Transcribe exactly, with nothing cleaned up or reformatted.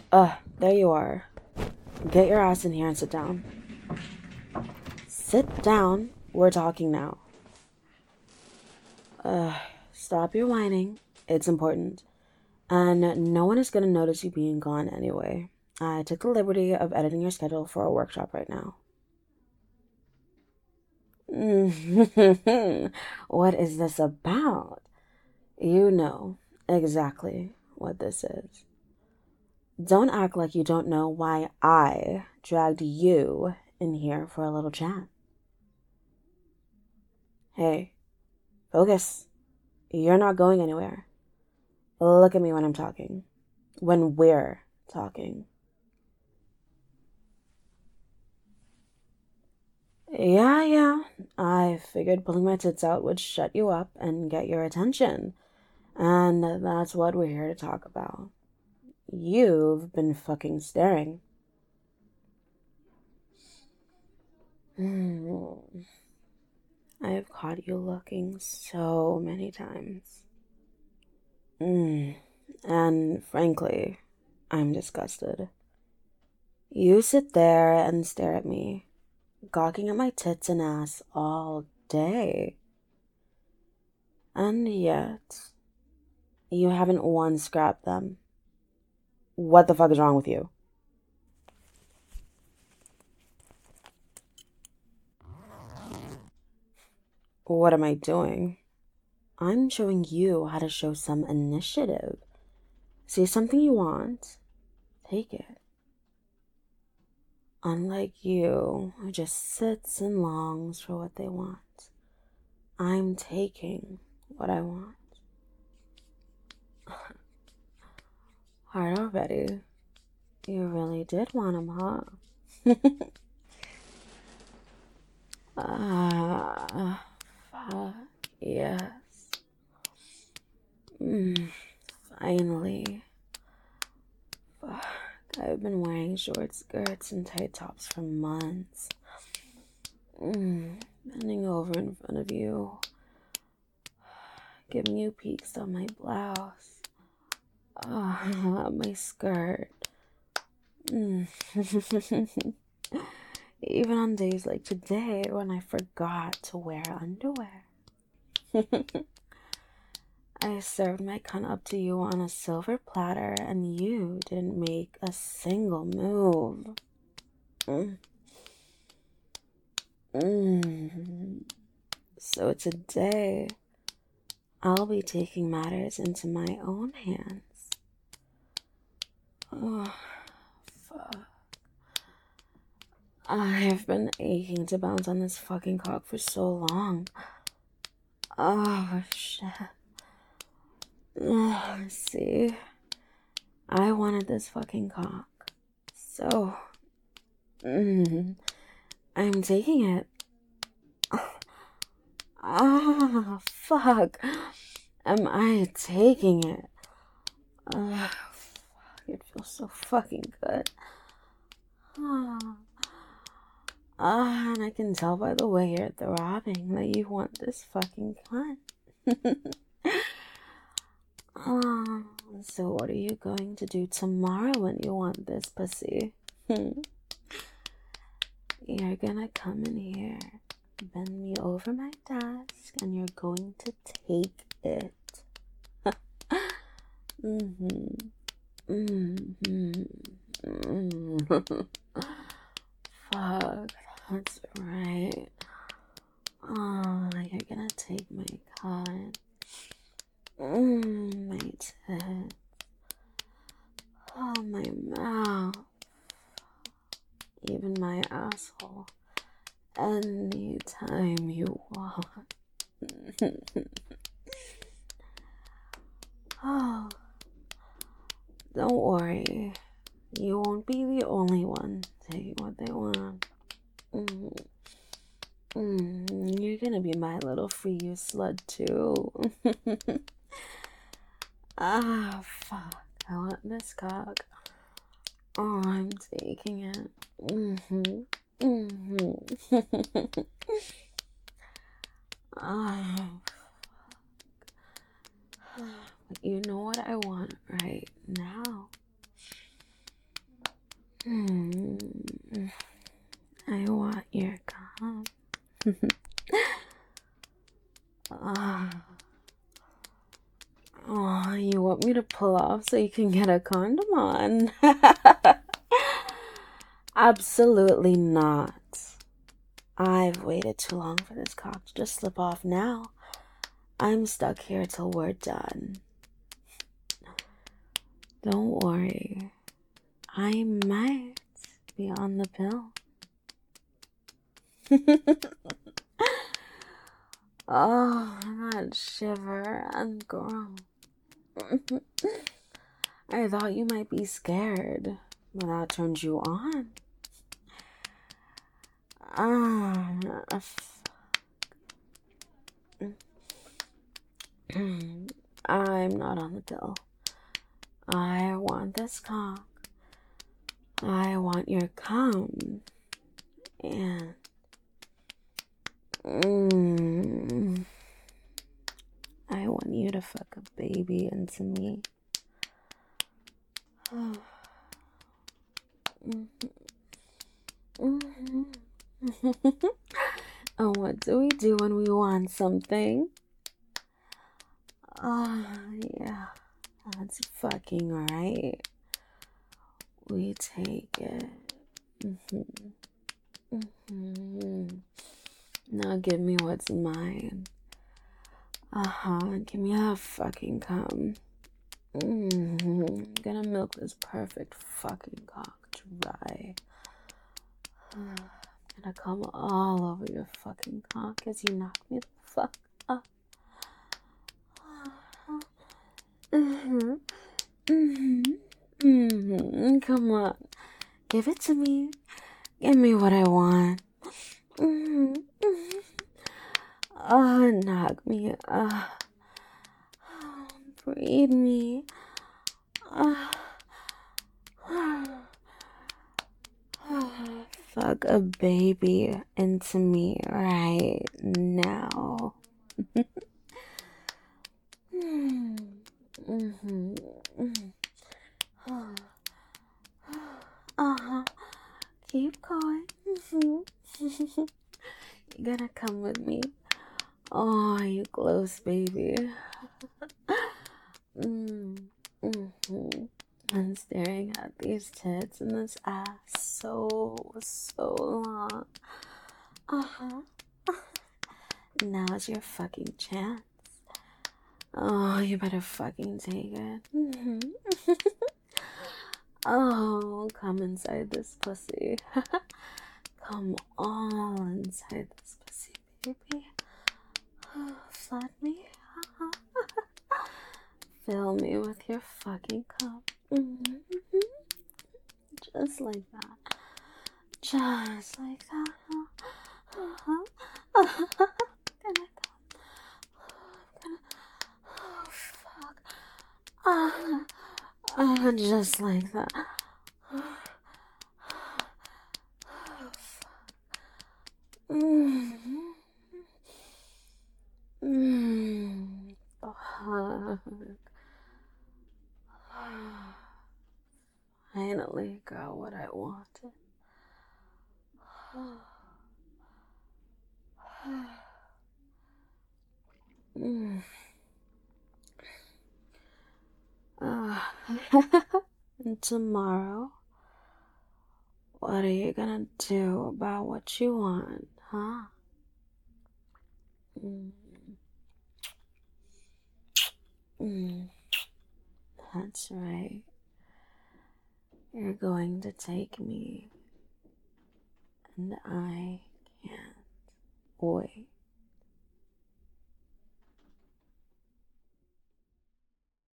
Uh, there you are. Get your ass in here and sit down. Sit down. We're talking now. Uh, stop your whining. It's important. And no one is gonna notice you being gone anyway. I took the liberty of editing your schedule for a workshop right now. What is this about? You know exactly what this is. Don't act like you don't know why I dragged you in here for a little chat. Hey, focus. You're not going anywhere. Look at me when I'm talking. When we're talking. Yeah, yeah. I figured pulling my tits out would shut you up and get your attention. And that's what we're here to talk about. You've been fucking staring. Hmm. I've caught you looking so many times. Mm. And frankly, I'm disgusted. You sit there and stare at me, gawking at my tits and ass all day. And yet, you haven't once grabbed them. What the fuck is wrong with you? What am I doing? I'm showing you how to show some initiative. See something you want, take it. Unlike you, who just sits and longs for what they want, I'm taking what I want. Hard already. You really did want him, huh? Ah, fuck, yes. Mm, finally. Fuck, I've been wearing short skirts and tight tops for months. Mm, bending over in front of you, giving you peeks on my blouse. Ah, my skirt. Mm. Even on days like today when I forgot to wear underwear. I served my cunt up to you on a silver platter and you didn't make a single move. Mm. Mm. So today, I'll be taking matters into my own hands. Oh, fuck. I've been aching to bounce on this fucking cock for so long. Oh, shit. Oh, see? I wanted this fucking cock. So, mm, I'm taking it. Ah, fuck. Am I taking it? Ah, fuck. It feels so fucking good. Ah. Ah, and I can tell by the way you're throbbing that you want this fucking cunt. Ah, so what are you going to do tomorrow when you want this pussy? You're gonna come in here, bend me over my desk, and you're going to take it. Mm-hmm. Mm-hmm. Mm-hmm. Fuck, that's right. Oh, you're gonna take my cunt. Mmm, my tit. Oh, my mouth. Even my asshole. Anytime you want. Oh, don't worry. You won't be the only one taking what they want. Mm. Mm, you're gonna be my little free you slut too. Ah, fuck. I want this cock. Oh, I'm taking it. Mm-hmm. Mm-hmm. Oh, you know what I want right now? Uh, oh, you want me to pull off so you can get a condom on? Absolutely not. I've waited too long for this cock to just slip off now. I'm stuck here till we're done. Don't worry. I might be on the pill. Oh, that shiver and groan. I thought you might be scared, but that turned you on. Ah, I'm not on the pill. I want this cock. I want your cum. And mm, I want you to fuck a baby into me. Oh, what do we do when we want something? Oh, yeah, that's fucking right. We take it. Mm-hmm. Mm-hmm. Now give me what's mine. Uh-huh, give me that fucking cum. Mm-hmm. I'm gonna milk this perfect fucking cock dry. I'm gonna come all over your fucking cock as you knock me the fuck up. Mm-hmm. Mm-hmm. Mm-hmm. Come on. Give it to me. Give me what I want. Mm-hmm. Mm-hmm. Oh, knock me up. Oh, breathe me. Oh. Oh, fuck a baby into me right now. mm-hmm. Mm-hmm. Uh-huh. Keep going. Mm-hmm. You gotta come with me. Oh, you close, baby. mm, mm-hmm. I'm staring at these tits and this ass so, so long. Uh-huh. Now's your fucking chance. Oh, you better fucking take it. Mm-hmm. Oh, come inside this pussy. Come all inside this pussy, baby. Oh, flood me. Fill me with your fucking cup. Mm-hmm. Just like that. Just like that. Uh-huh. Uh-huh. Oh, fuck. Uh, uh, just like that. Oh, fuck. Mm-hmm. Mm-hmm. Fuck. Finally got what I wanted. mm. uh, and tomorrow, what are you gonna do about what you want, huh? Mm. Mm. That's right. You're going to take me, and I can't wait.